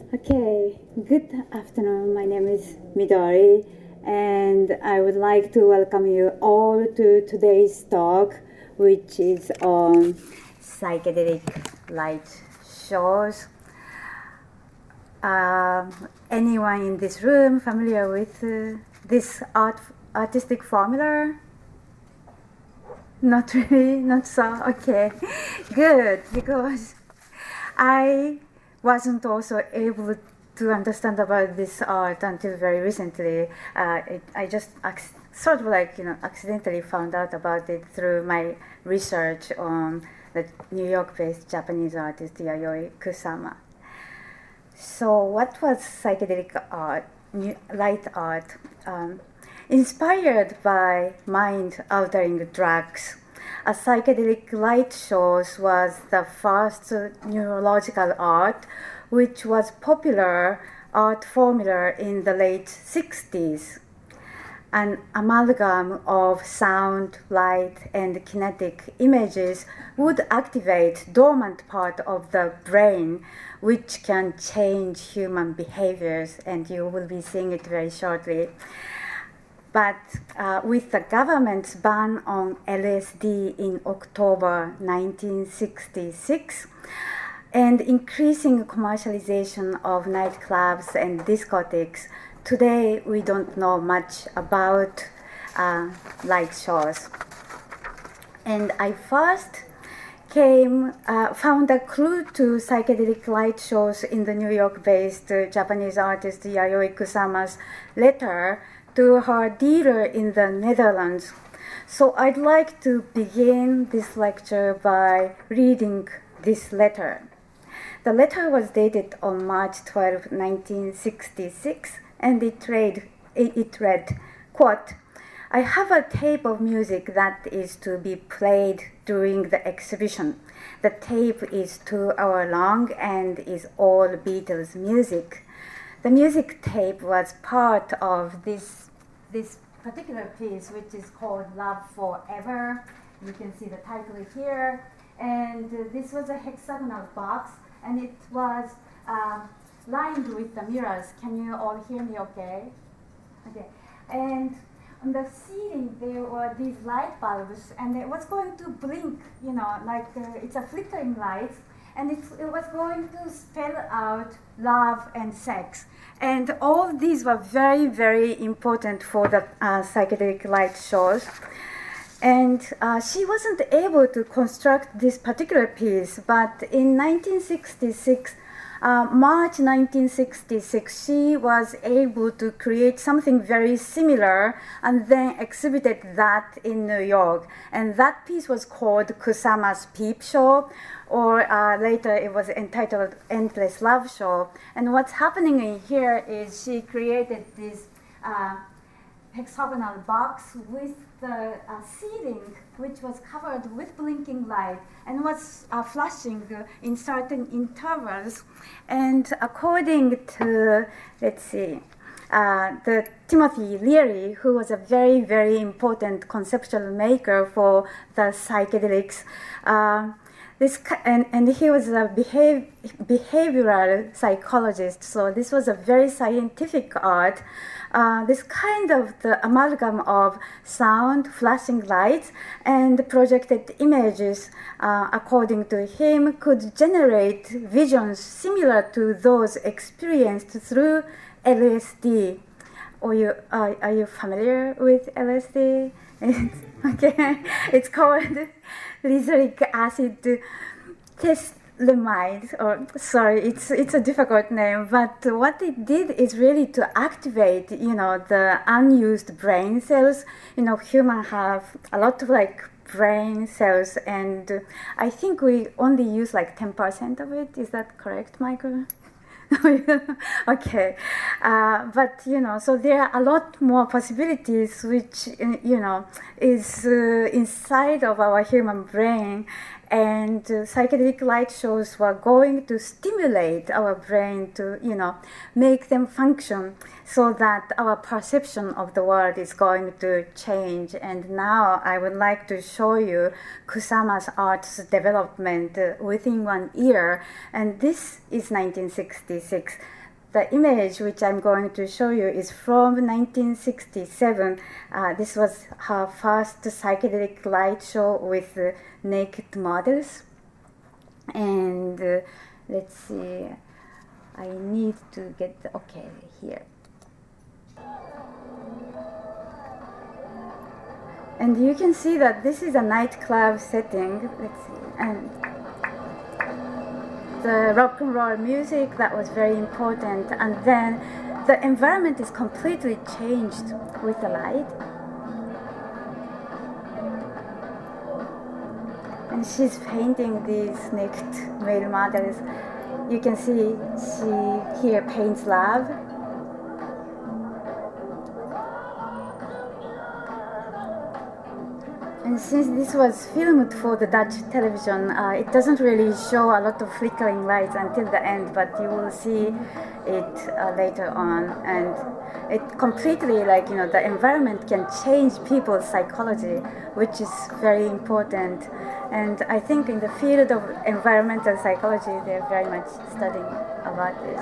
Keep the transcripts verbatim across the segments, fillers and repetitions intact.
Okay, good afternoon. My name is Midori, and I would like to welcome you all to today's talk, which is on psychedelic light shows. Um, anyone in this room familiar with uh, this art artistic formula? Not really, not so. Okay, good, because I wasn't also able to understand about this art until very recently. Uh, it, I just ac- sort of like you know accidentally found out about it through my research on the New York-based Japanese artist Yayoi Kusama. So, what was psychedelic art, light art? Um, inspired by mind-altering drugs, a psychedelic light shows was the first neurological art, which was popular art formula in the late sixties. An amalgam of sound, light, and kinetic images would activate dormant part of the brain, which can change human behaviors, and you will be seeing it very shortly. But uh, with the government's ban on L S D in October nineteen sixty-six and increasing commercialization of nightclubs and discotheques, today we don't know much about uh, light shows. And I first came, uh, found a clue to psychedelic light shows in the New York-based uh, Japanese artist Yayoi Kusama's letter to her dealer in the Netherlands. So I'd like to begin this lecture by reading this letter. The letter was dated on March twelfth, nineteen sixty-six, and it read, it read, quote, "I have a tape of music that is to be played during the exhibition. The tape is two hours long and is all Beatles music. The music tape was part of this this particular piece, which is called Love Forever. You can see the title here. And uh, this was a hexagonal box, and it was uh, lined with the mirrors. Can you all hear me okay? Okay. And on the ceiling, there were these light bulbs, and it was going to blink, you know, like uh, it's a flickering light, and it, it was going to spell out love and sex. And all these were very, very important for the uh, psychedelic light shows. And uh, she wasn't able to construct this particular piece, but in nineteen sixty-six, uh, March nineteen sixty-six, she was able to create something very similar and then exhibited that in New York. And that piece was called Kusama's Peep Show, or uh, later it was entitled Endless Love Show. And what's happening in here is she created this uh, hexagonal box with the uh, ceiling, which was covered with blinking light and was uh, flashing uh, in certain intervals. And according to, let's see, uh, the Timothy Leary, who was a very, very important conceptual maker for the psychedelics, uh, This, and, and he was a behav, behavioral psychologist, so this was a very scientific art. Uh, this kind of the amalgam of sound, flashing lights, and projected images, uh, according to him, could generate visions similar to those experienced through L S D. Are you, uh, are you familiar with L S D? Okay, it's called lysergic acid teslamide, or sorry, it's it's a difficult name. But what it did is really to activate, you know, the unused brain cells. You know, humans have a lot of like brain cells, and I think we only use like ten percent of it. Is that correct, Michael? Okay, uh, but you know, so there are a lot more possibilities which you know is uh, inside of our human brain, And uh, psychedelic light shows were going to stimulate our brain to, you know, make them function so that our perception of the world is going to change. And now I would like to show you Kusama's art's development uh, within one year. And this is nineteen sixty-six. The image which I'm going to show you is from nineteen sixty-seven. Uh, this was her first psychedelic light show with uh, naked models. And uh, let's see, I need to get, the, okay, here. And you can see that this is a nightclub setting. Let's see, and the rock and roll music, that was very important. And then the environment is completely changed with the light. And she's painting these naked male models. You can see she here paints love. And since this was filmed for the Dutch television, uh, it doesn't really show a lot of flickering lights until the end, but you will see it uh, later on. And it completely, like, you know, the environment can change people's psychology, which is very important. And I think in the field of environmental psychology, they're very much studying about this.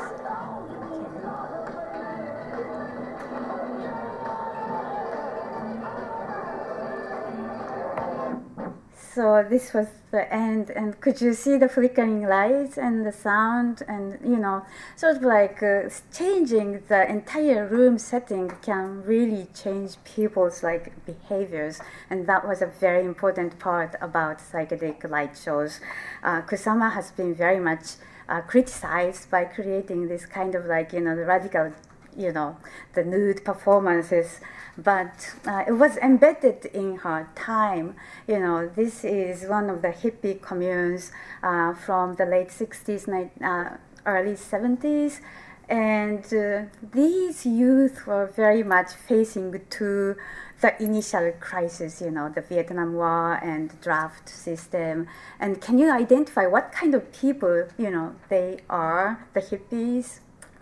So this was the end, and could you see the flickering lights and the sound, and, you know, sort of like uh, changing the entire room setting can really change people's like behaviors, and that was a very important part about psychedelic light shows. Uh, Kusama has been very much uh, criticized by creating this kind of like, you know, the radical, you know, the nude performances. But uh, it was embedded in her time. You know, this is one of the hippie communes uh, from the late sixties, uh, early seventies. And uh, these youth were very much facing to the initial crisis, you know, the Vietnam War and draft system. And can you identify what kind of people, you know, they are, the hippies?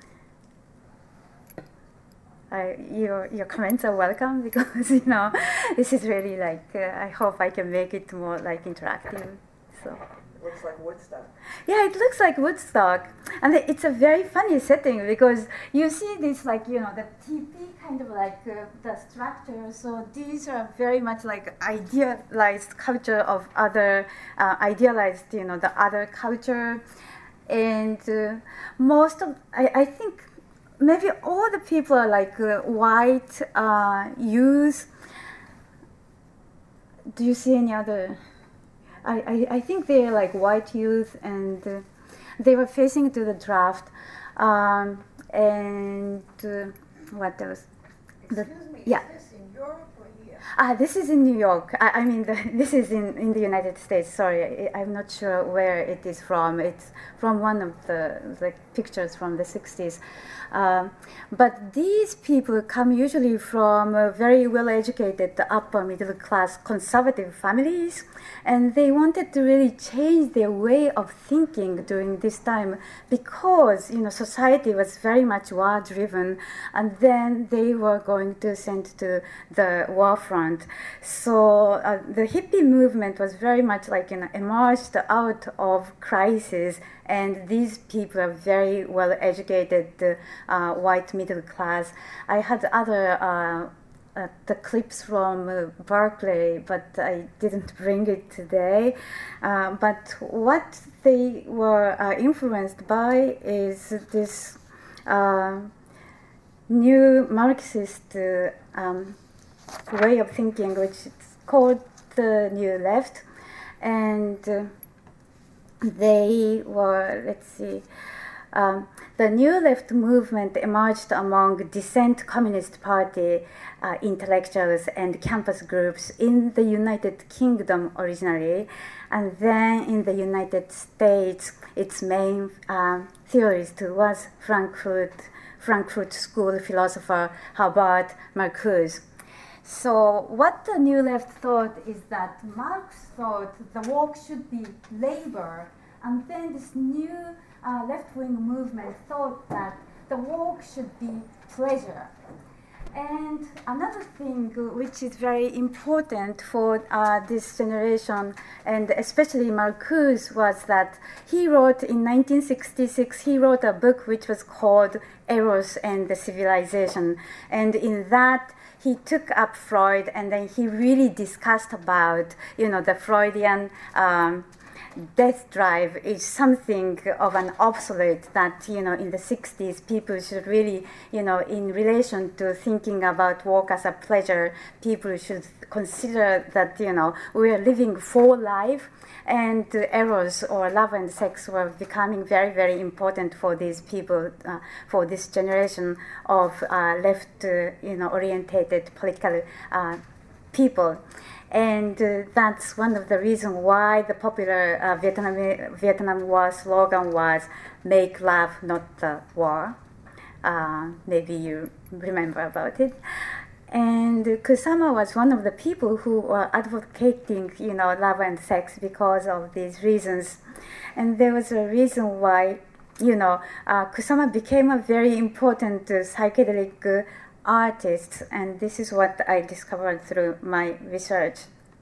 Uh, your your comments are welcome, because, you know, this is really like, uh, I hope I can make it more like interactive. So it looks like Woodstock. Yeah, it looks like Woodstock, and it's a very funny setting because you see this, like, you know, the teepee kind of like uh, the structure. So these are very much like idealized culture of other uh, idealized, you know, the other culture, and uh, most of I, I think. Maybe all the people are like uh, white uh, youth. Do you see any other? I, I, I think they're like white youth, and uh, they were facing to the draft. Um, and uh, what else? Excuse the, me, yeah. is this in Europe or here? Ah, this is in New York. I, I mean, the, this is in, in the United States. Sorry, I, I'm not sure where it is from. It's from one of the, the pictures from the sixties. Um, but these people come usually from uh, very well-educated, upper middle-class conservative families, and they wanted to really change their way of thinking during this time because, you know, society was very much war-driven, and then they were going to send to the war front. So uh, the hippie movement was very much like, you know, emerged out of crisis. And these people are very well-educated, uh, white middle class. I had other uh, uh, the clips from uh, Berkeley, but I didn't bring it today. Uh, but what they were uh, influenced by is this uh, new Marxist uh, um, way of thinking, which is called the New Left, and. Uh, They were, let's see, um, the New Left movement emerged among dissent Communist Party uh, intellectuals and campus groups in the United Kingdom originally, and then in the United States, its main uh, theorist was Frankfurt, Frankfurt School philosopher Herbert Marcuse. So what the New Left thought is that Marx thought the work should be labor, and then this new uh, left-wing movement thought that the work should be pleasure. And another thing which is very important for uh, this generation, and especially Marcuse, was that he wrote in nineteen sixty-six, he wrote a book which was called Eros and the Civilization. And in that, he took up Freud, and then he really discussed about, you know, the Freudian um, death drive is something of an obsolete that, you know, in the sixties, people should really, you know, in relation to thinking about work as a pleasure, people should consider that, you know, we are living for life, and uh, eros or love and sex were becoming very, very important for these people, uh, for this generation of uh, left, uh, you know, orientated political uh, people. And uh, that's one of the reasons why the popular uh, Vietnam, Vietnam War slogan was "Make love, not the war." Uh, maybe you remember about it. And Kusama was one of the people who were advocating, you know, love and sex because of these reasons. And there was a reason why, you know, uh, Kusama became a very important uh, psychedelic uh, artists, and this is what I discovered through my research.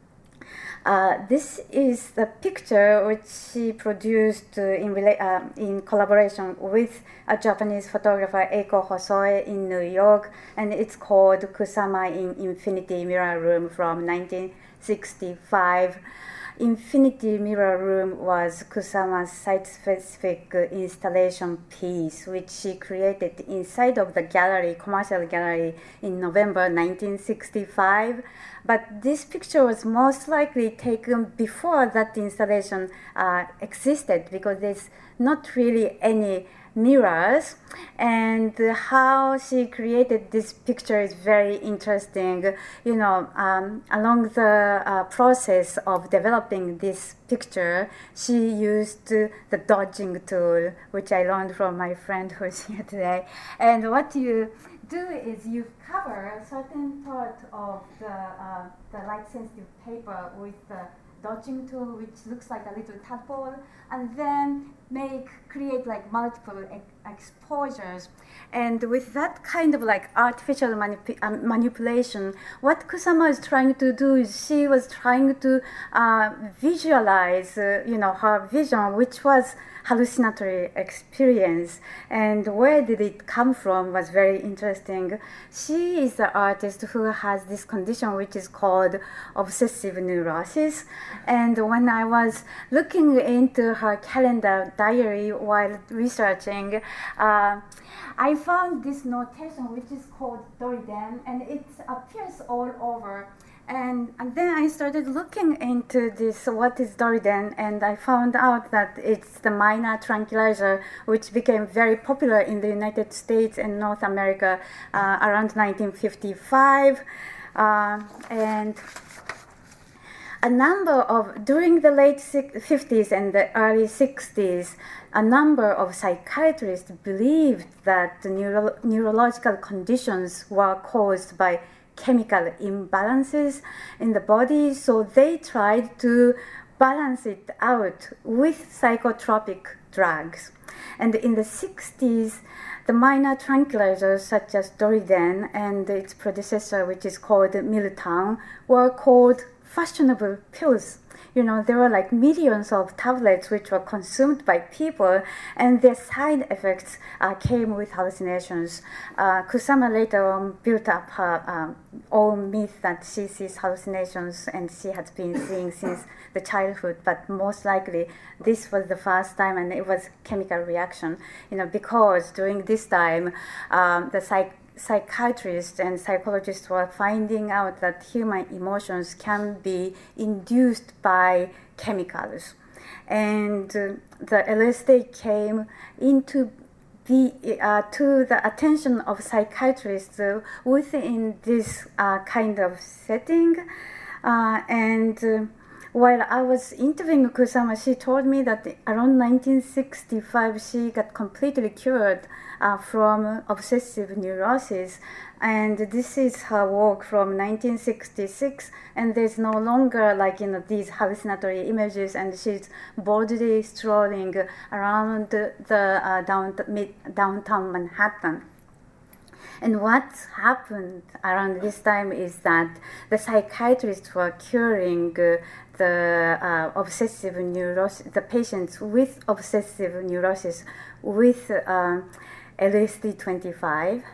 Uh, this is the picture which she produced uh, in, rela- uh, in collaboration with a Japanese photographer, Eiko Hosoe, in New York, and it's called Kusama in Infinity Mirror Room from nineteen sixty-five. Infinity Mirror Room was Kusama's site-specific uh, installation piece, which she created inside of the gallery, commercial gallery, in November nineteen sixty-five. But this picture was most likely taken before that installation uh, existed, because there's not really any mirrors, and how she created this picture is very interesting. You know, um, along the uh, process of developing this picture, she used uh, the dodging tool, which I learned from my friend who's here today. And what you do is you cover a certain part of the, uh, the light-sensitive paper with the dodging tool, which looks like a little tadpole, and then make create like multiple e- exposures. And with that kind of like artificial manip- um, manipulation, what Kusama is trying to do is she was trying to uh, visualize, uh, you know, her vision, which was hallucinatory experience. And where did it come from was very interesting. She is the artist who has this condition which is called obsessive neurosis. And when I was looking into her calendar diary while researching, uh, I found this notation which is called Doriden, and it appears all over. And, and then I started looking into this, what is Doriden, and I found out that it's the minor tranquilizer, which became very popular in the United States and North America uh, around nineteen fifty-five. Uh, and a number of, during the late fifties and the early sixties, a number of psychiatrists believed that the neuro- neurological conditions were caused by chemical imbalances in the body, so they tried to balance it out with psychotropic drugs. And in the sixties, the minor tranquilizers such as Doriden and its predecessor, which is called Miltown, were called fashionable pills. You know, there were like millions of tablets which were consumed by people, and their side effects uh, came with hallucinations. Uh, Kusama later on built up her um, own myth that she sees hallucinations, and she has been seeing since the childhood, but most likely this was the first time, and it was chemical reaction, you know, because during this time, um, the psych psychiatrists and psychologists were finding out that human emotions can be induced by chemicals. And uh, the L S D came into the, uh, to the attention of psychiatrists uh, within this uh, kind of setting. Uh, and uh, while I was interviewing Kusama, she told me that around nineteen sixty-five she got completely cured uh, from obsessive neurosis. And this is her work from nineteen sixty-six, and there's no longer like you know these hallucinatory images, and she's boldly strolling around the, the uh, down, mid, downtown Manhattan. And what happened around this time is that the psychiatrists were curing uh, the uh, obsessive neurosis, the patients with obsessive neurosis with uh, L S D twenty-five.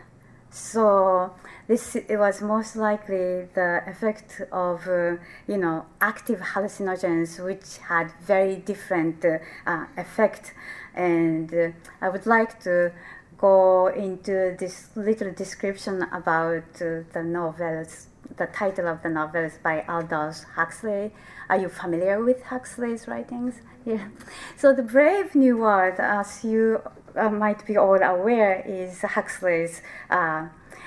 So this it was most likely the effect of uh, you know active hallucinogens, which had very different uh, uh, effect. And uh, I would like to go into this little description about uh, the novels, the title of the novels by Aldous Huxley. Are you familiar with Huxley's writings? Yeah. So The Brave New World, as you uh, might be all aware, is Huxley's uh,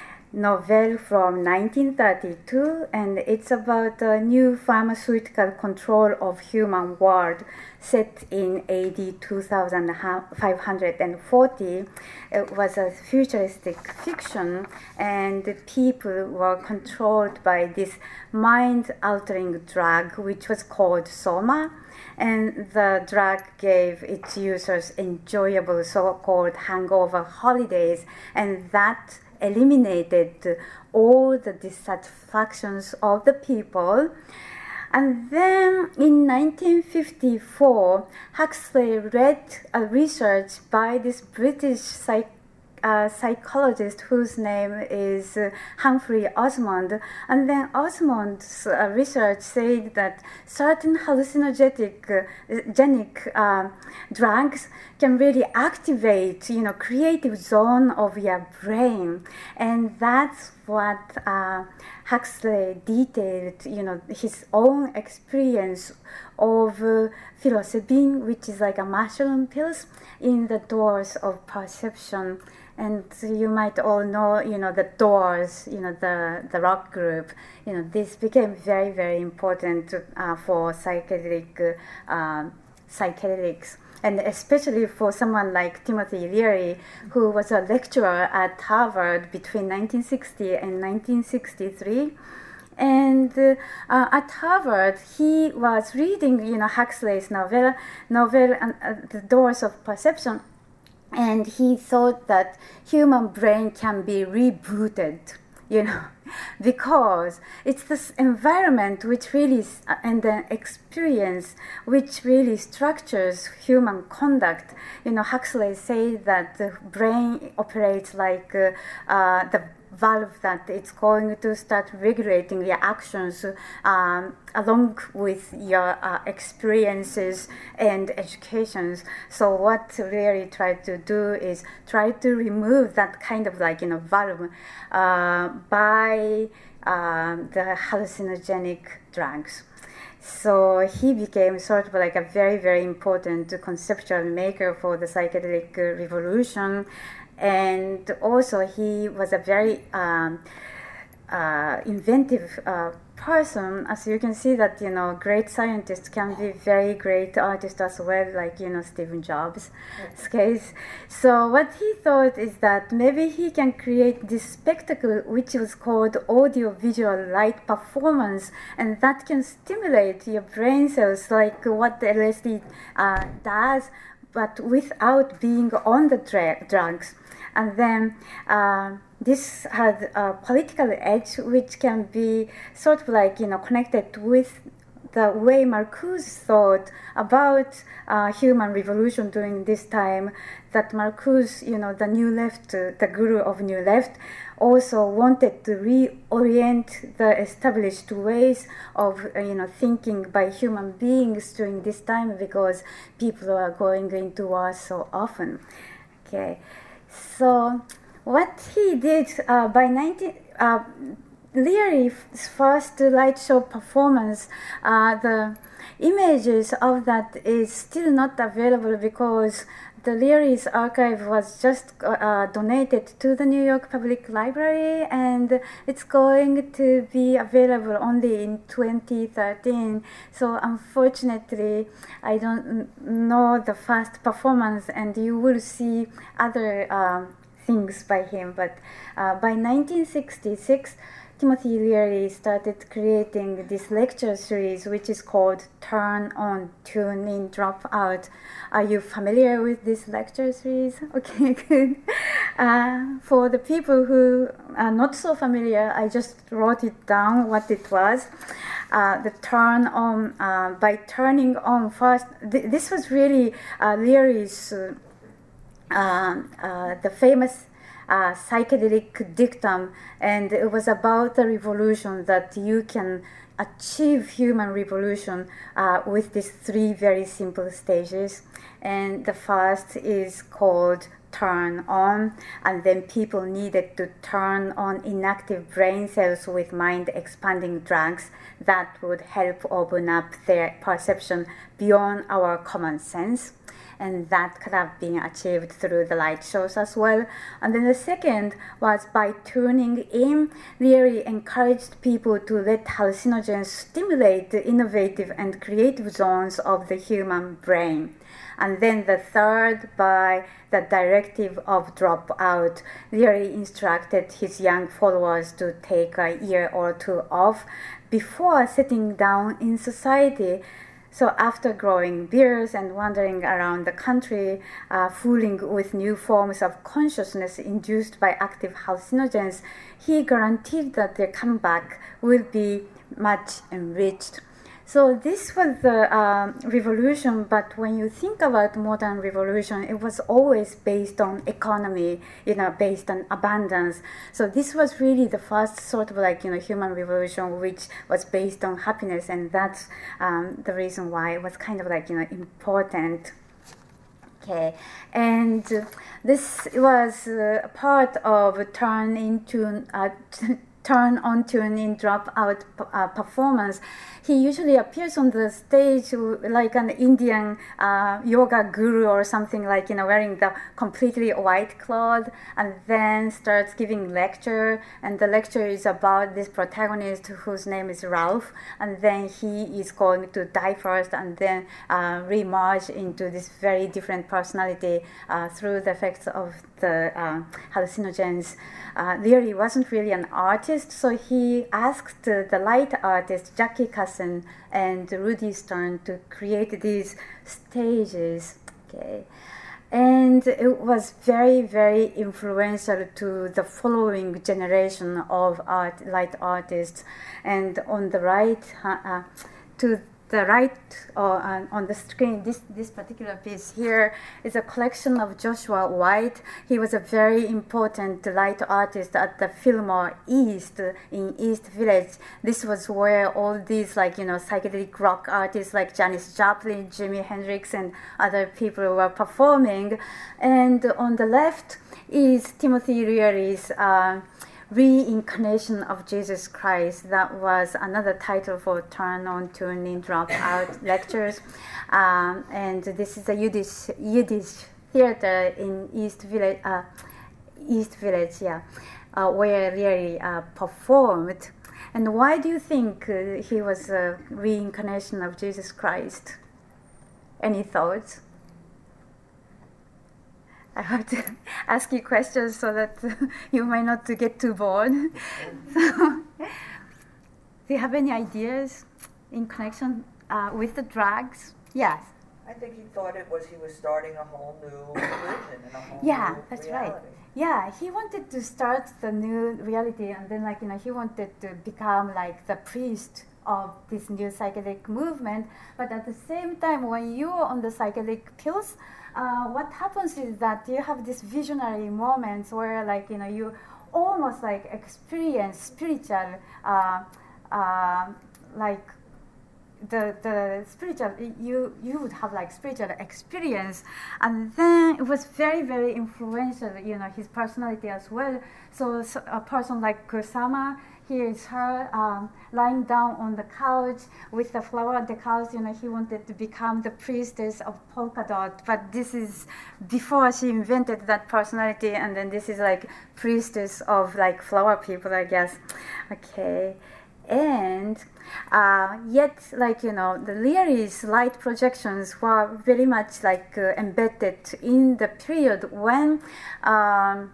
novel from nineteen thirty-two, and it's about a new pharmaceutical control of human world set in A D two thousand five hundred forty. It was a futuristic fiction, and the people were controlled by this mind-altering drug, which was called Soma. And the drug gave its users enjoyable so-called hangover holidays, and that eliminated all the dissatisfactions of the people. And then in nineteen fifty-four, Huxley read a research by this British psych Uh, psychologist whose name is uh, Humphrey Osmond. And then Osmond's uh, research said that certain hallucinogenic uh, genic, uh, drugs can really activate, you know, creative zone of your brain. And that's what uh, Huxley detailed, you know, his own experience of uh, psilocybin, which is like a mushroom pills, in the Doors of Perception. And you might all know, you know, the Doors, you know, the, the rock group. You know, this became very, very important uh, for psychedelic, uh, psychedelics, and especially for someone like Timothy Leary, who was a lecturer at Harvard between nineteen sixty and nineteen sixty-three. And uh, uh, at Harvard, he was reading, you know, Huxley's novel, novel uh, The Doors of Perception. And he thought that human brain can be rebooted, you know, because it's this environment which really, uh, and the experience which really structures human conduct. You know, Huxley said that the brain operates like uh, uh, the valve that it's going to start regulating your actions um, along with your uh, experiences and educations. So what really try to do is try to remove that kind of like, you know, valve uh, by uh, the hallucinogenic drugs. So he became sort of like a very, very important conceptual maker for the psychedelic uh, revolution. And also he was a very um, uh, inventive uh, person. As you can see that, you know, great scientists can be very great artists as well, like, you know, Stephen Jobs' case. So what he thought is that maybe he can create this spectacle which was called audio-visual light performance, and that can stimulate your brain cells like what the L S D uh, does, but without being on the dra- drugs. And then uh, this had a political edge, which can be sort of like, you know, connected with the way Marcuse thought about uh, human revolution during this time. That Marcuse, you know, the New Left, uh, the guru of New Left, also wanted to reorient the established ways of, uh, you know, thinking by human beings during this time, because people are going into war so often. Okay. So what he did uh, by nineteen, uh, Leary's first light show performance, uh, the images of that is still not available because the Leary's archive was just uh, donated to the New York Public Library, and it's going to be available only in twenty thirteen. So unfortunately, I don't know the first performance, and you will see other um, things by him. But uh, by nineteen sixty-six, Timothy Leary started creating this lecture series, which is called Turn On, Tune In, Drop Out. Are you familiar with this lecture series? Okay, good. Uh, for the people who are not so familiar, I just wrote it down what it was. Uh, the turn on, uh, by turning on first, th this was really uh, Leary's, uh, uh, the famous Uh, psychedelic dictum, and it was about the revolution, that you can achieve human revolution uh, with these three very simple stages. And the first is called turn on, and then people needed to turn on inactive brain cells with mind expanding drugs that would help open up their perception beyond our common sense. And that could have been achieved through the light shows as well. And then the second was by tuning in. Leary encouraged people to let hallucinogens stimulate the innovative and creative zones of the human brain. And then the third, by the directive of dropout, Leary instructed his young followers to take a year or two off before settling down in society. So after growing beards and wandering around the country, uh, fooling with new forms of consciousness induced by active hallucinogens, he guaranteed that their comeback will be much enriched. So this was the um, revolution, but when you think about modern revolution, it was always based on economy, you know, based on abundance. So this was really the first sort of like, you know, human revolution, which was based on happiness, and that's um, the reason why it was kind of like, you know, important. Okay, and uh, this was uh, part of Turn Into uh, Turn On, Tune In, Drop Out uh, performance. He usually appears on the stage like an Indian uh, yoga guru or something, like, you know, wearing the completely white cloth, and then starts giving lecture, and the lecture is about this protagonist whose name is Ralph, and then he is going to die first and then uh, re-merge into this very different personality uh, through the effects of the uh, hallucinogens. Uh, Leary wasn't really an artist, so he asked uh, the light artist Jackie Kasson and Rudy Stern to create these stages. Okay, and it was very, very influential to the following generation of art, light artists. And on the right, uh, to the right uh, on the screen, this, this particular piece here is a collection of Joshua White. He was a very important light artist at the Fillmore East in East Village. This was where all these, like, you know, psychedelic rock artists like Janis Joplin, Jimi Hendrix, and other people were performing. And on the left is Timothy Leary's uh, Reincarnation of Jesus Christ. That was another title for Turn On, Tune In, Drop Out lectures. Um, and this is a Yiddish, Yiddish theater in East Village, uh, East Village, yeah, uh, where Leary uh, performed. And why do you think uh, he was a reincarnation of Jesus Christ? Any thoughts? I have to ask you questions so that you might not to get too bored. So, do you have any ideas in connection uh, with the drugs? Yes. I think he thought it was he was starting a whole new religion and a whole yeah, new that's reality. right. Yeah, he wanted to start the new reality, and then, like, you know, he wanted to become like the priest of this new psychedelic movement. But at the same time, when you're on the psychedelic pills, uh, what happens is that you have these visionary moments where, like, you know, you almost like experience spiritual, uh, uh, like the the spiritual, you you would have like spiritual experience, and then it was very very influential. You know, his personality as well. So, so a person like Kusama, here is her um, lying down on the couch with the flower on the couch. You know, he wanted to become the priestess of polka dot, but this is before she invented that personality, and then this is like priestess of like flower people, I guess. Okay, and uh, yet, like, you know, the Leary's light projections were very much like uh, embedded in the period when. Um,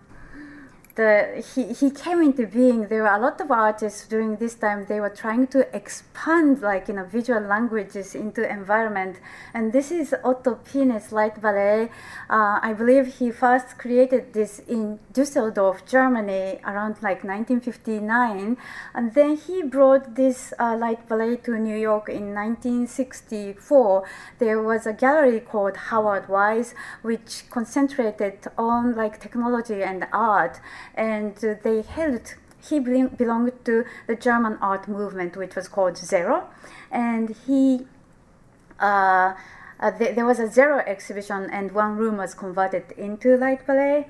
The, he, he came into being. There were a lot of artists during this time. They were trying to expand, like, you know, visual languages into environment. And this is Otto Pines light ballet. Uh, I believe he first created this in Düsseldorf, Germany, around like nineteen fifty-nine. And then he brought this uh, light ballet to New York in nineteen sixty-four. There was a gallery called Howard Wise, which concentrated on like technology and art. And uh, they held, he be belonged to the German art movement, which was called Zero. And he, uh, uh, th there was a Zero exhibition, and one room was converted into light ballet.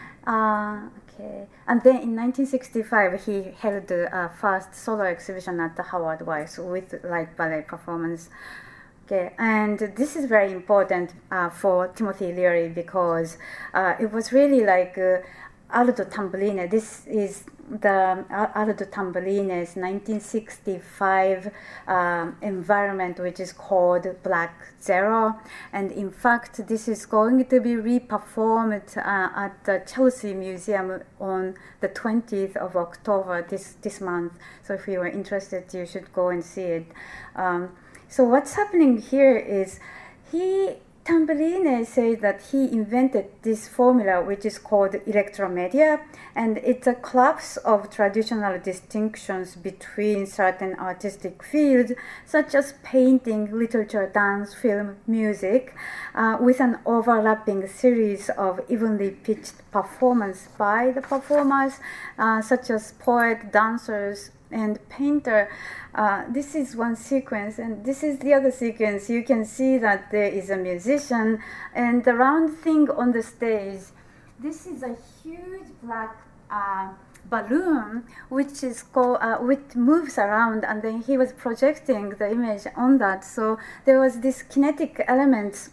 Uh, okay. And then in nineteen sixty-five, he held the uh, first solo exhibition at the Howard Wise with light ballet performance. Okay, and this is very important uh, for Timothy Leary, because uh, it was really like uh, Aldo Tamburini. This is the uh, Aldo Tamburine's nineteen sixty-five um, environment, which is called Black Zero. And in fact, this is going to be re-performed uh, at the Chelsea Museum on the twentieth of October this, this month. So if you are interested, you should go and see it. Um, so what's happening here is he Tamburini said that he invented this formula, which is called electromedia, and it's a collapse of traditional distinctions between certain artistic fields, such as painting, literature, dance, film, music, uh, with an overlapping series of evenly pitched performance by the performers, uh, such as poet, dancers, and painter. Uh, this is one sequence, and this is the other sequence. You can see that there is a musician, and the round thing on the stage, this is a huge black uh, balloon, which is called, uh, which moves around, and then he was projecting the image on that. So there was this kinetic element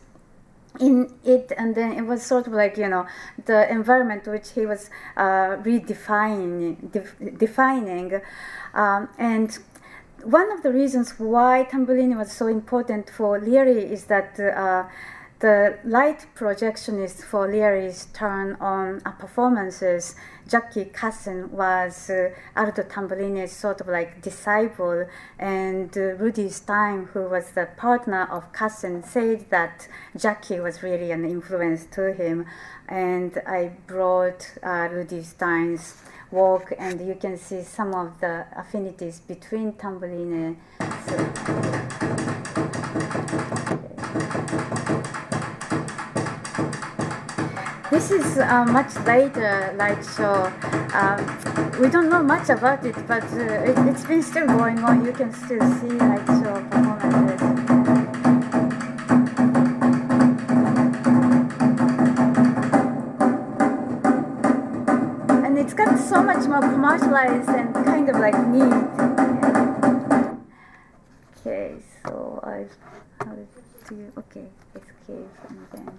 in it, and then it was sort of like, you know, the environment which he was uh, redefining, def defining. Um, and one of the reasons why Tamburini was so important for Leary is that uh, the light projectionist for Leary's turn on uh, performances, Jackie Kassen, was uh, Aldo Tamburini's sort of like disciple, and uh, Rudy Stein, who was the partner of Kassen, said that Jackie was really an influence to him. And I brought uh, Rudy Stein's work, and you can see some of the affinities between Tamburini. So, this is a much later light show. Um, we don't know much about it, but uh, it, it's been still going on. You can still see light show performances. And it's got so much more commercialized and kind of like neat. Okay, so I how do you, okay, escape and then.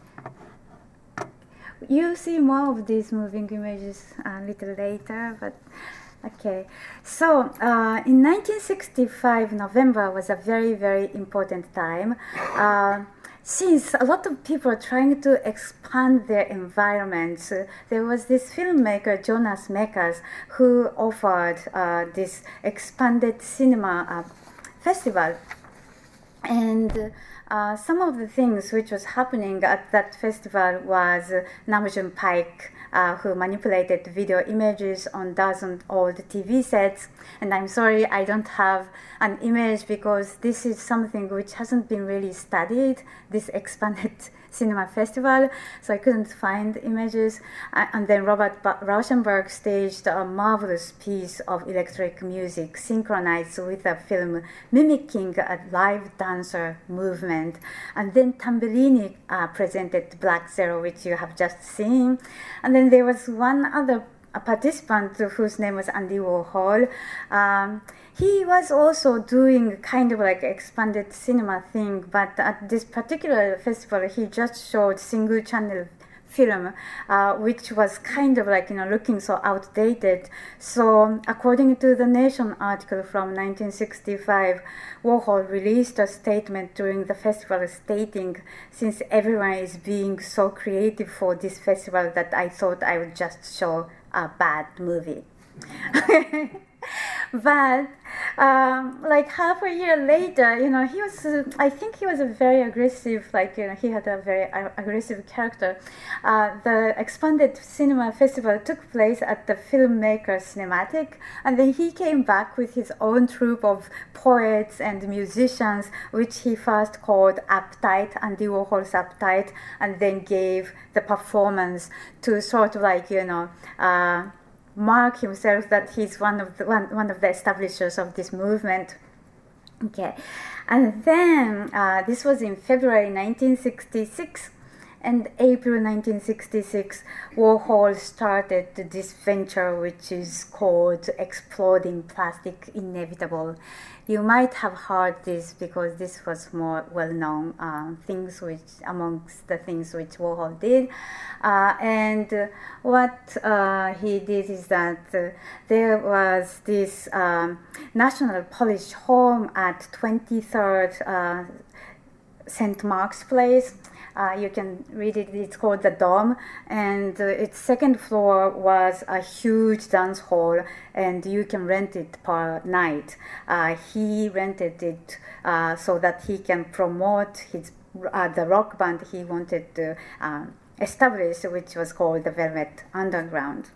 You see more of these moving images a little later, but okay. So uh, in nineteen sixty-five, November was a very, very important time. Uh, since a lot of people are trying to expand their environments, uh, there was this filmmaker, Jonas Mekas, who offered uh, this expanded cinema uh, festival. And uh, some of the things which was happening at that festival was uh, Namjoon Paik, uh, who manipulated video images on dozen old T V sets. And I'm sorry, I don't have an image because this is something which hasn't been really studied, this expanded Cinema Festival, so I couldn't find images. Uh, and then Robert ba- Rauschenberg staged a marvelous piece of electric music synchronized with a film mimicking a live dancer movement. And then Tambellini uh, presented Black Zero, which you have just seen. And then there was one other a participant whose name was Andy Warhol. Um, he was also doing kind of like expanded cinema thing, but at this particular festival, he just showed single channel film, uh, which was kind of like, you know, looking so outdated. So according to the Nation article from nineteen sixty-five, Warhol released a statement during the festival stating, since everyone is being so creative for this festival, that I thought I would just show a bad movie. But um, like half a year later, you know, he was, uh, I think he was a very aggressive, like, you know, he had a very uh, aggressive character. Uh, the expanded cinema festival took place at the filmmaker Cinematic, and then he came back with his own troupe of poets and musicians, which he first called Uptight, Andy Warhol's Uptight, and then gave the performance to sort of like, you know, uh, mark himself that he's one of the one, one of the establishers of this movement. Okay, and then uh, this was in February nineteen sixty-six, and April nineteen sixty-six, Warhol started this venture which is called Exploding Plastic Inevitable. You might have heard this because this was more well-known uh, things which amongst the things which Warhol did. Uh, and uh, what uh, he did is that uh, there was this um, National Polish Home at twenty-third uh, Saint Mark's Place. Uh, you can read it, it's called the Dome, and uh, its second floor was a huge dance hall, and you can rent it per night. Uh, he rented it uh, so that he can promote his uh, the rock band he wanted to uh, establish, which was called the Velvet Underground.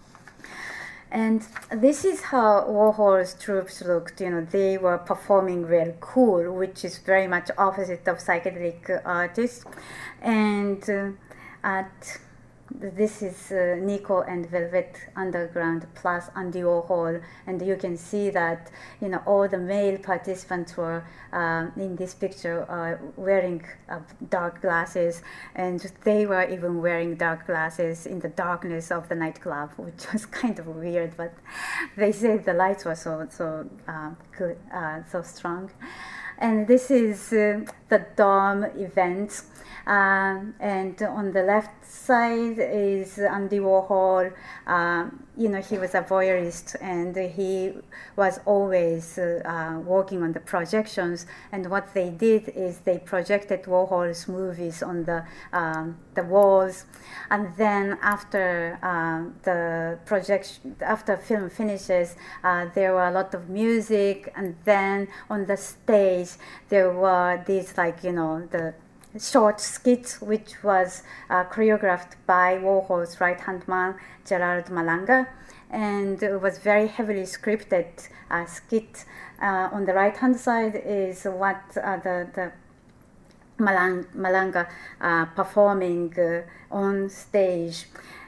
And this is how Warhol's troops looked. You know, they were performing real cool, which is very much opposite of psychedelic uh, artists. And uh, at this is uh, Nico and Velvet Underground plus Andy Warhol, and you can see that, you know, all the male participants were uh, in this picture uh, wearing uh, dark glasses, and they were even wearing dark glasses in the darkness of the nightclub, which was kind of weird, but they said the lights were so so uh, good, uh, so strong. And this is uh, the Dome events. Um, and on the left side is Andy Warhol. Um, you know, he was a voyeurist, and he was always uh, uh, working on the projections. And what they did is they projected Warhol's movies on the um, the walls. And then after uh, the projection, after film finishes, uh, there were a lot of music. And then on the stage, there were these, like, you know, the short skits, which was uh, choreographed by Warhol's right-hand man, Gerard Malanga, and it was very heavily scripted uh, skit. Uh, on the right-hand side is what uh, the, the Malang, Malanga uh, performing uh, on stage.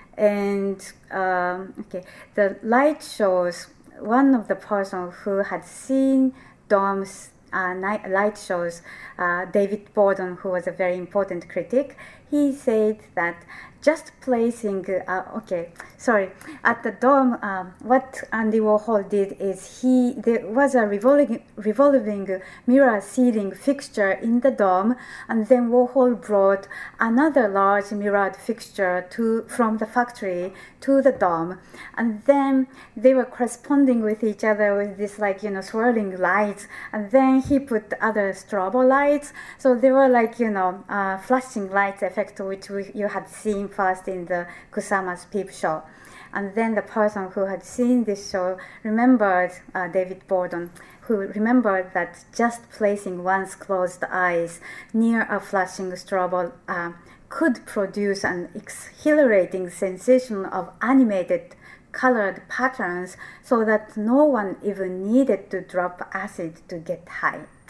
And um, okay, the light shows one of the person who had seen Dome's Uh, night, light shows, uh, David Borden, who was a very important critic, he said that just placing, uh, okay, sorry, at the Dome, um, what Andy Warhol did is he, there was a revolving, revolving mirror ceiling fixture in the Dome, and then Warhol brought another large mirrored fixture to, from the factory to the Dome, and then they were corresponding with each other with this, like, you know, swirling lights, and then he put other strobo lights, so they were like, you know, uh, flashing lights effect, which we, you had seen first in the Kusama's Peep Show. And then the person who had seen this show remembered, uh, David Borden, who remembered that just placing one's closed eyes near a flashing strobe uh, could produce an exhilarating sensation of animated colored patterns, so that no one even needed to drop acid to get high.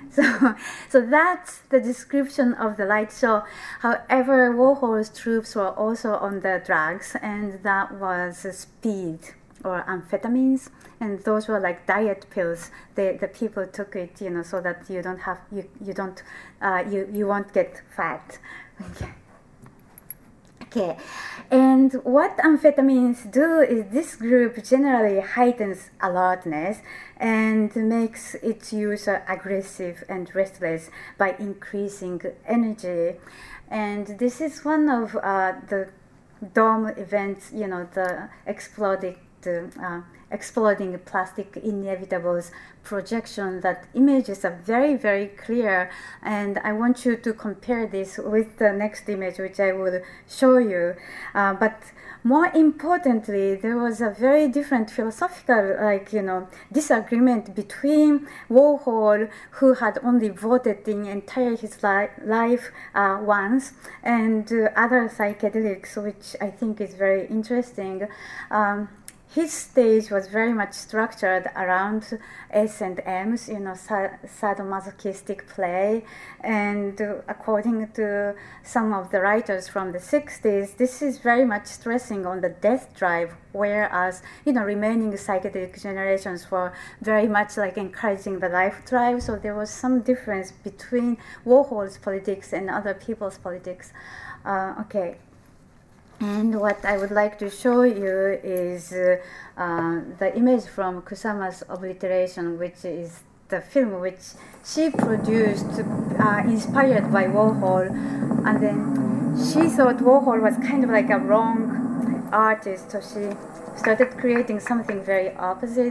So, so that's the description of the light show. However, Warhol's troops were also on the drugs, and that was speed or amphetamines, and those were like diet pills. The the people took it, you know, so that you don't have you you don't uh, you you won't get fat. Okay. Okay, and what amphetamines do is this group generally heightens alertness and makes its user aggressive and restless by increasing energy. And this is one of uh, the dome events, you know, the exploding, the, uh, exploding plastic inevitables projection. That images are very, very clear, and I want you to compare this with the next image, which I will show you. Uh, but more importantly, there was a very different philosophical, like, you know, disagreement between Warhol, who had only voted in entire his li- life uh, once, and uh, other psychedelics, which I think is very interesting. Um, His stage was very much structured around S and M's, you know, sadomasochistic play. And uh, according to some of the writers from the sixties, this is very much stressing on the death drive, whereas, you know, remaining psychedelic generations were very much like encouraging the life drive. So there was some difference between Warhol's politics and other people's politics. Uh, okay. And what I would like to show you is uh, uh, the image from Kusama's Obliteration, which is the film which she produced, uh, inspired by Warhol. And then she thought Warhol was kind of like a wrong artist, so she started creating something very opposite.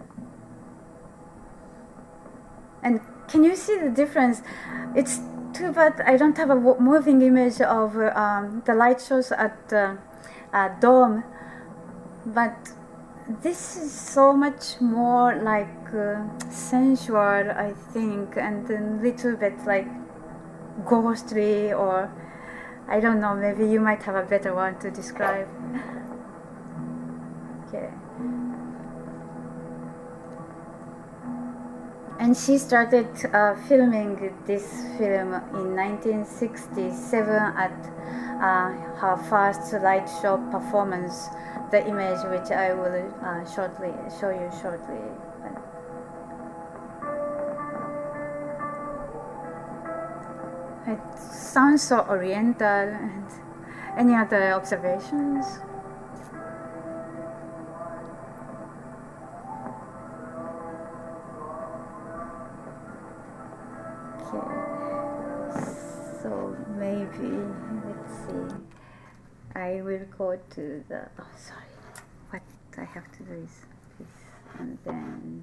And can you see the difference? It's too bad I don't have a moving image of uh, um, the light shows at uh, uh, Dome, but this is so much more like uh, sensual, I think, and a little bit like ghostly, or I don't know, maybe you might have a better one to describe. Okay. And she started uh, filming this film in nineteen sixty-seven at uh, her first light show performance, the image which I will uh, shortly show you shortly. It sounds so oriental. And any other observations? So maybe, let's see, I will go to the, oh sorry, what I have to do is this, and then,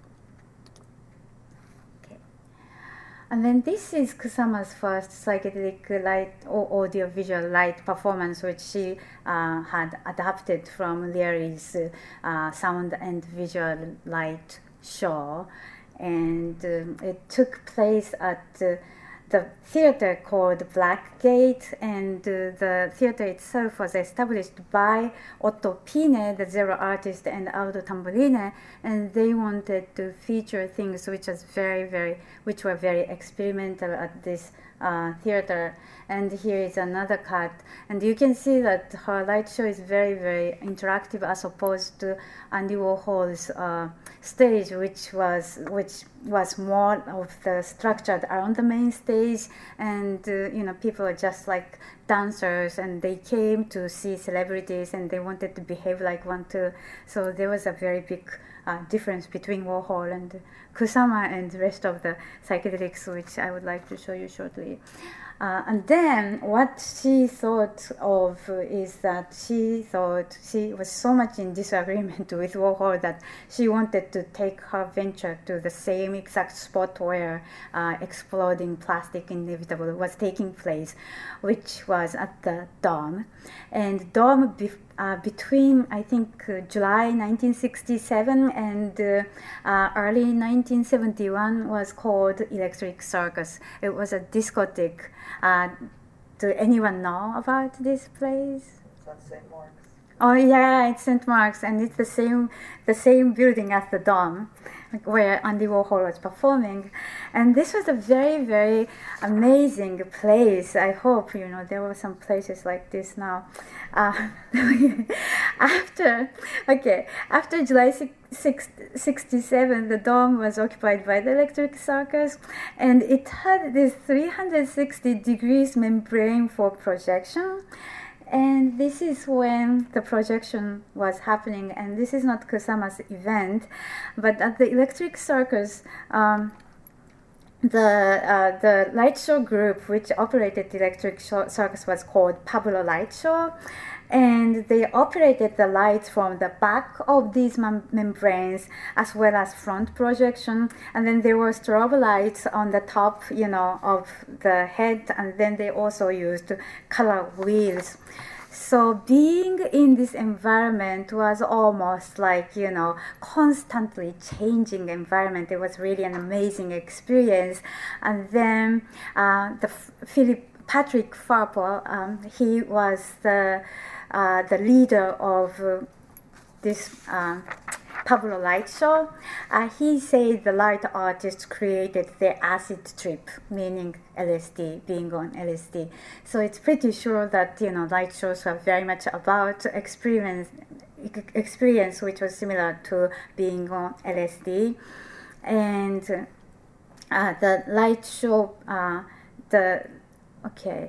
okay. And then this is Kusama's first psychedelic light or audio-visual light performance, which she uh, had adapted from Leary's uh, sound and visual light show. And um, it took place at uh, the theater called Blackgate, and uh, the theater itself was established by Otto Pine, the Zero artist, and Aldo Tamburine, and they wanted to feature things which was very, very, which were very experimental at this uh, theater. And here is another cut, and you can see that her light show is very, very interactive, as opposed to Andy Warhol's uh, stage, which was which was more of the structured around the main stage, and uh, you know, people are just like dancers, and they came to see celebrities, and they wanted to behave like one too. So there was a very big uh, difference between Warhol and Kusama and the rest of the psychedelics, which I would like to show you shortly. Uh, and then what she thought of is that she thought she was so much in disagreement with Warhol that she wanted to take her venture to the same exact spot where uh, exploding plastic inevitable was taking place, which was at the Dome. And Dome, be- uh, between I think uh, July nineteen sixty-seven and uh, uh, early nineteen seventy-one, was called Electric Circus. It was a discotheque. Uh, do anyone know about this place? It's on Saint Mark's. Oh yeah, it's Saint Mark's, and it's the same the same building as the Dome. like where Andy Warhol was performing. And this was a very, very amazing place. I hope, you know, there were some places like this now. Uh, after, okay, after July sixty-seven, the dome was occupied by the Electric Circus, and it had this three hundred sixty degrees membrane for projection. And this is when the projection was happening, and this is not Kusama's event, but at the Electric Circus, um, the uh, the light show group which operated the Electric Circus was called Pablo Light Show, and they operated the lights from the back of these mem membranes as well as front projection, and then there were strobe lights on the top, you know, of the head, and then they also used color wheels. So being in this environment was almost like, you know, constantly changing environment. It was really an amazing experience. And then uh, the Philip Patrick Farpo, um, he was the uh, the leader of uh, this uh, Pablo Light Show. Uh, he said the light artists created the acid trip, meaning L S D, being on L S D. So it's pretty sure that, you know, light shows were very much about experience, experience which was similar to being on L S D. And uh, the light show, uh, the, okay,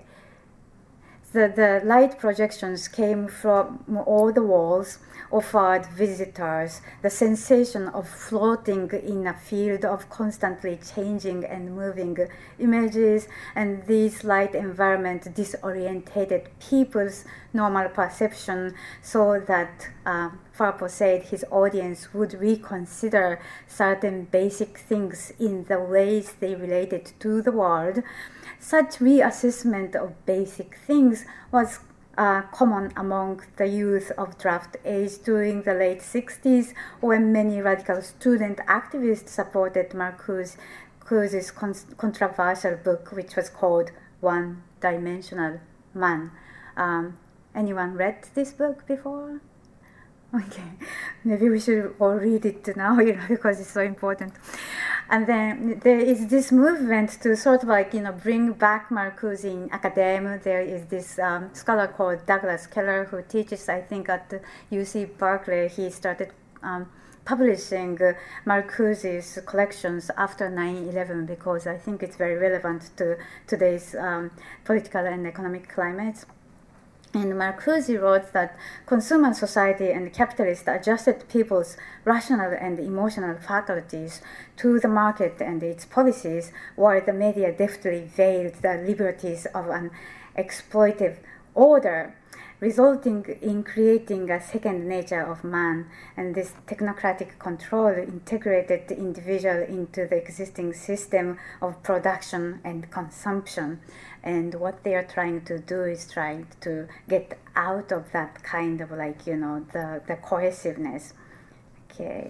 The, the light projections came from all the walls, offered visitors the sensation of floating in a field of constantly changing and moving images, and this light environment disorientated people's normal perception, so that uh, Farpo said his audience would reconsider certain basic things in the ways they related to the world. Such reassessment of basic things was uh, common among the youth of draft age during the late sixties, when many radical student activists supported Marcuse's con controversial book, which was called One Dimensional Man. Um, anyone read this book before? Okay, maybe we should all read it now, you know, because it's so important. And then there is this movement to sort of like, you know, bring back Marcuse in academia. There is this um, scholar called Douglas Keller who teaches, I think, at the U C Berkeley. He started um, publishing uh, Marcuse's collections after nine eleven, because I think it's very relevant to today's um, political and economic climate. And Marcuse wrote that consumer society and capitalist adjusted people's rational and emotional faculties to the market and its policies, while the media deftly veiled the liberties of an exploitive order, resulting in creating a second nature of man. And this technocratic control integrated the individual into the existing system of production and consumption. And what they are trying to do is trying to get out of that kind of like, you know, the, the cohesiveness. Okay.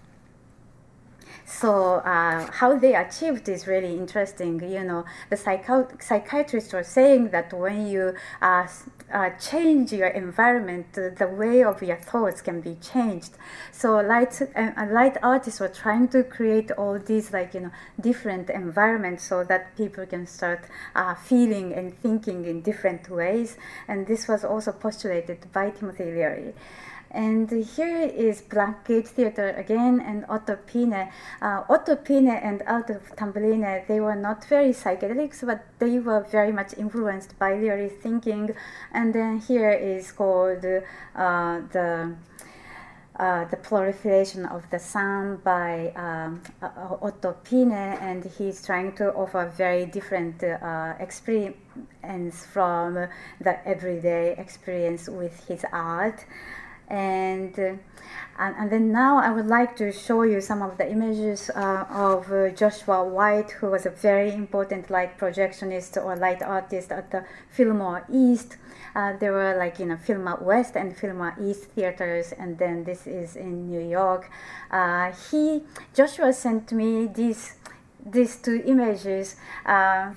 So uh, how they achieved is really interesting. You know, the psycho psychiatrists were saying that when you uh, uh, change your environment, the way of your thoughts can be changed. So light, uh, light artists were trying to create all these like, you know, different environments so that people can start uh, feeling and thinking in different ways. And this was also postulated by Timothy Leary. And here is Blank Gate Theater again, and Otto Pine. Uh, Otto Pine and Aldo Tamburini, they were not very psychedelics, but they were very much influenced by Leary's thinking. And then here is called uh, the uh, the Proliferation of the Sun by um, uh, Otto Pine, and he's trying to offer very different uh, experience from the everyday experience with his art. And, uh, and and then now I would like to show you some of the images uh, of uh, Joshua White, who was a very important light projectionist or light artist at the Fillmore East. Uh, there were like, you know, Fillmore West and Fillmore East theaters, and then this is in New York. Uh, he Joshua sent me these these two images. Uh,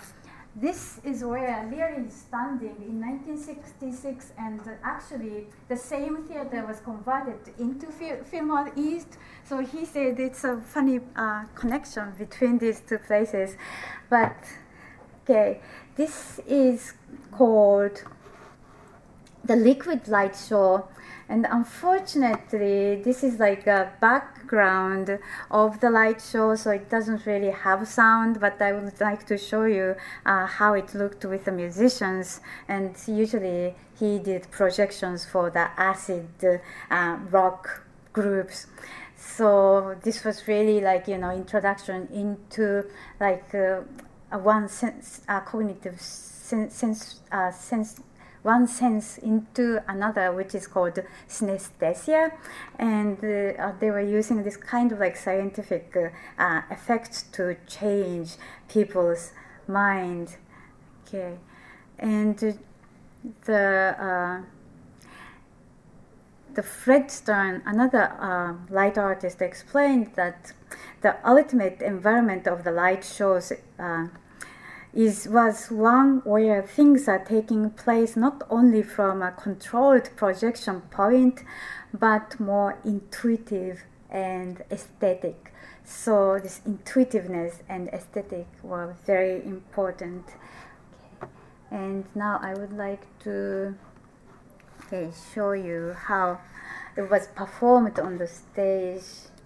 this is where Leary is standing in nineteen sixty-six, and uh, actually the same theater was converted into Fil- Fillmore East. So he said it's a funny uh, connection between these two places. But okay, this is called the Liquid Light Show. And unfortunately, this is like a background of the light show, so it doesn't really have sound, but I would like to show you uh, how it looked with the musicians. And usually he did projections for the acid uh, rock groups. So this was really like, you know, introduction into like uh, a one sense, uh, cognitive sense, sense, uh, sense one sense into another, which is called synesthesia, and uh, uh, they were using this kind of like scientific uh, uh, effects to change people's mind. Okay, and uh, the uh, the Fred Stern, another uh, light artist, explained that the ultimate environment of the light shows uh, is was one where things are taking place not only from a controlled projection point, but more intuitive and aesthetic. So this intuitiveness and aesthetic were very important. Okay. And now I would like to okay, show you how it was performed on the stage.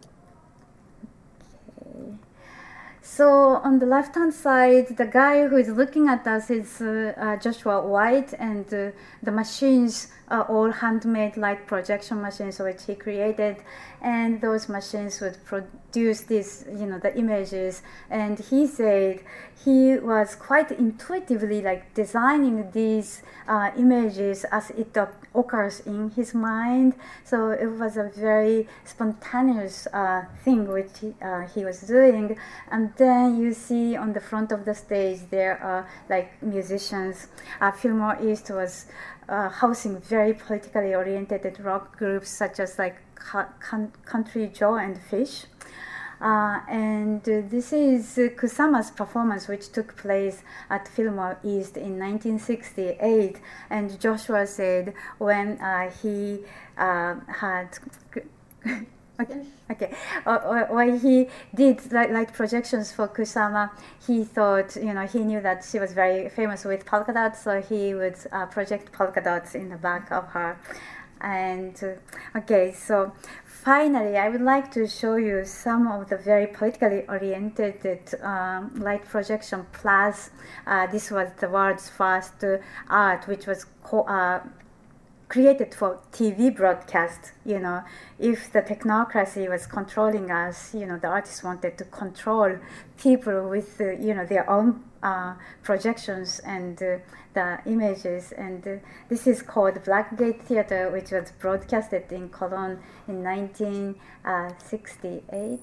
Okay. So on the left-hand side, the guy who is looking at us is uh, uh, Joshua White, and uh, the machines are all handmade light projection machines which he created, and those machines would produce these, you know, the images. And he said he was quite intuitively like designing these uh, images as it occurs in his mind. So it was a very spontaneous uh, thing which he, uh, he was doing. And then you see on the front of the stage there are like musicians. Uh, Fillmore East was uh, housing very politically oriented rock groups such as like Country Joe and Fish. Uh, and uh, this is uh, Kusama's performance, which took place at Fillmore East in nineteen sixty-eight. And Joshua said when uh, he uh, had okay, okay. Uh, when he did light, light projections for Kusama, he thought, you know, he knew that she was very famous with polka dots, so he would uh, project polka dots in the back of her. And uh, okay, so finally, I would like to show you some of the very politically oriented um, light projection plus. Uh, this was the world's first uh, art, which was co- uh, created for T V broadcast. You know, if the technocracy was controlling us, you know, the artists wanted to control people with, uh, you know, their own uh, projections and uh, the images. And uh, this is called Blackgate Theater, which was broadcasted in Cologne in nineteen sixty-eight.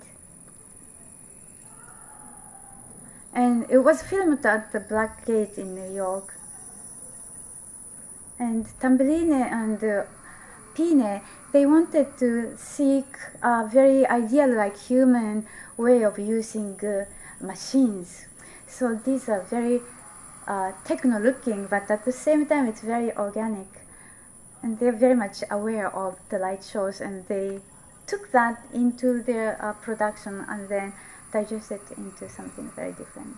And it was filmed at the Blackgate in New York. And Tamburini and uh, Pine, they wanted to seek a very ideal, like human way of using uh, machines. So these are very uh, techno-looking, but at the same time it's very organic. And they're very much aware of the light shows, and they took that into their uh, production and then digested it into something very different.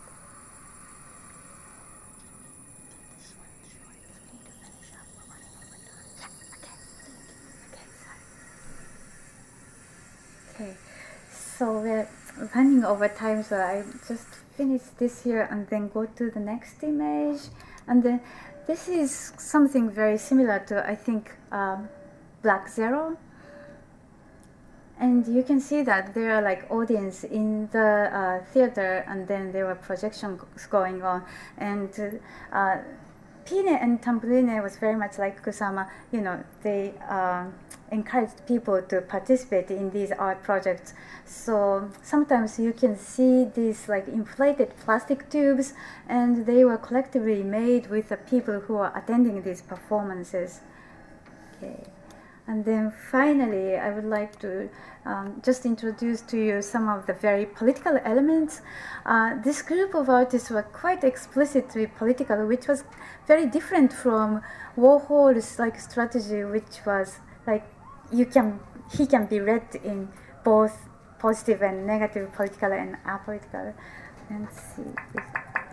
Okay, so we're running over time, so I just finish this here and then go to the next image. And then this is something very similar to, I think, um, Black Zero. And you can see that there are like audience in the uh, theater, and then there were projections going on. And uh, Pine and Tamburini was very much like Kusama. You know, they uh, encouraged people to participate in these art projects. So sometimes you can see these like inflated plastic tubes, and they were collectively made with the people who are attending these performances. Okay. And then finally, I would like to um, just introduce to you some of the very political elements. Uh, this group of artists were quite explicitly political, which was very different from Warhol's like strategy, which was like you can he can be read in both positive and negative, political and apolitical. Let's see. This.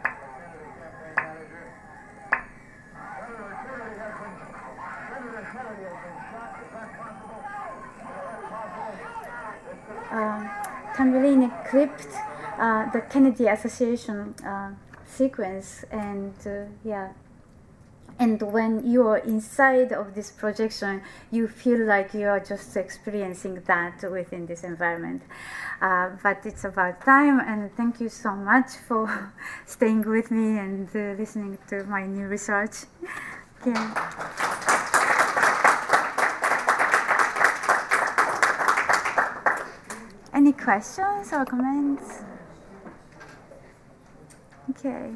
Uh, Tamburini clipped uh, the Kennedy Association uh, sequence, and uh, yeah, and when you are inside of this projection, you feel like you are just experiencing that within this environment. Uh, but it's about time, and thank you so much for staying with me and uh, listening to my new research. Okay. Any questions or comments? Okay.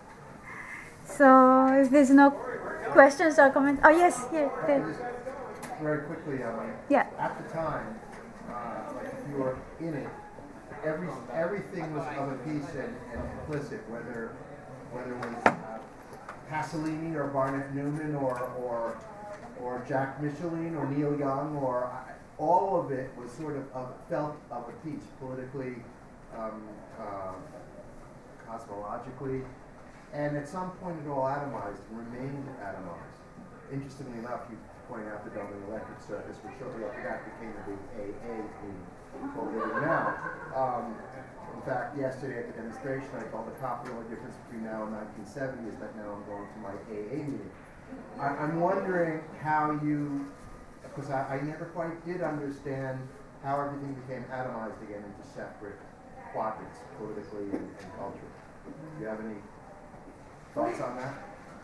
So if there's no questions or comments, oh yes, here. here. Just very quickly, um, Yeah. at the time, uh, like if you were in it, every everything was of a piece and, and implicit, whether whether it was uh, Pasolini or Barnett Newman or or or Jack Michelin or Neil Young or. Uh, all of it was sort of, of felt of a piece, politically, um, uh, cosmologically, and at some point it all atomized and remained atomized. Interestingly enough, you point out the Dublin Electric Circus, which shortly after that became the big A A theme, what we're doing now. Um, in fact, yesterday at the demonstration, I told the cop the only difference between now and nineteen seventy is that now I'm going to my A A meeting. I, I'm wondering how you because I, I never quite did understand how everything became atomized again into separate quadrants, politically and, and culturally. Do you have any thoughts on that?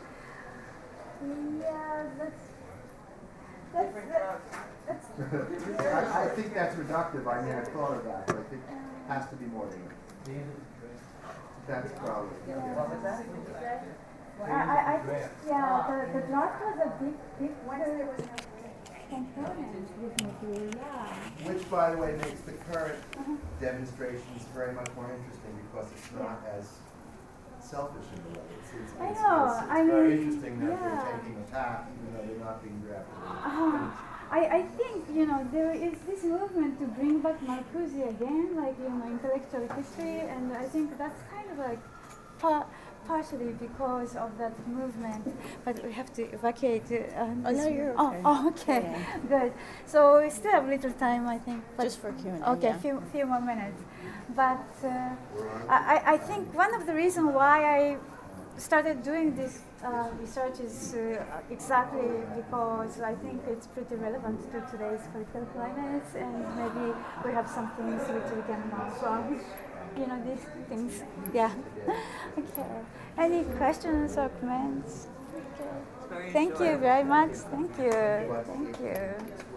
Yeah, that's that's that's. that's I, I think that's reductive. I never thought of that, but I think it has to be more than that. That's probably. What was that? I, I, I think, yeah, the, the draft was a big, big component, definitely, yeah. Which, by the way, makes the current uh-huh. demonstrations very much more interesting because it's not as selfish in a way. It's, it's, I it's, know. it's, it's I very mean, interesting that yeah. they're taking a path even though they're not being drafted. Uh, I, I think, you know, there is this movement to bring back Marcuse again, like, you know, intellectual history, and I think that's kind of like par- partially because of that movement, but we have to evacuate. Uh, Oh, no, you're okay. Oh, oh okay, Yeah. good. So we still have little time, I think. But Just for Q and A, okay, yeah. few few more minutes. But uh, I, I think one of the reasons why I started doing this uh, research is uh, exactly because I think it's pretty relevant to today's political climate, and maybe we have some things which we can learn from. You know, these things. Yeah. Okay. Any questions or comments? Okay. Thank you very much. Thank you. Thank you.